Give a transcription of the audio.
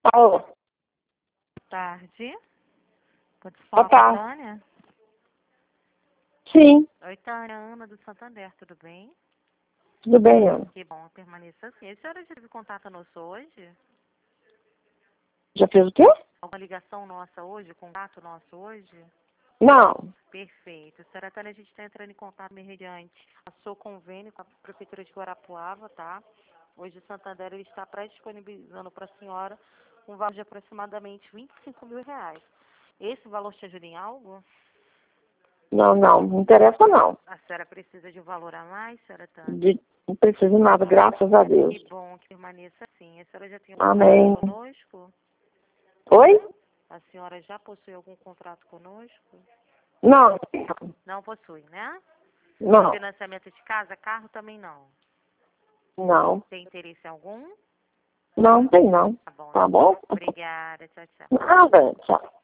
Alô, Boa tarde. Pode boa falar com a tarde. Tânia? Sim, Oi, Tânia, Ana do Santander, tudo bem? tudo bem, Ana. Que bom, permaneça assim. A senhora já teve contato nosso hoje? Já fez o quê? Alguma ligação nossa hoje, contato nosso hoje? Não. Perfeito. Senhora Tânia, a gente está entrando em contato mediante a seu convênio com a Prefeitura de Guarapuava, tá? Hoje o Santander ele está pré-disponibilizando para a senhora um valor de aproximadamente R$ 25.000. Esse valor te ajuda em algo? Não interessa não. A senhora precisa de um valor a mais, senhora Tânia? Não preciso de nada, graças a Deus. Que bom que permaneça assim. A senhora já tem um Amém. contrato conosco? Oi? A senhora já possui algum contrato conosco? Não, Não possui, né? não, Financiamento de casa, carro também não. não. Tem interesse algum? Não tem não. Tá bom, Tá então. bom? Obrigada. Tchau, tchau. Nada, tchau.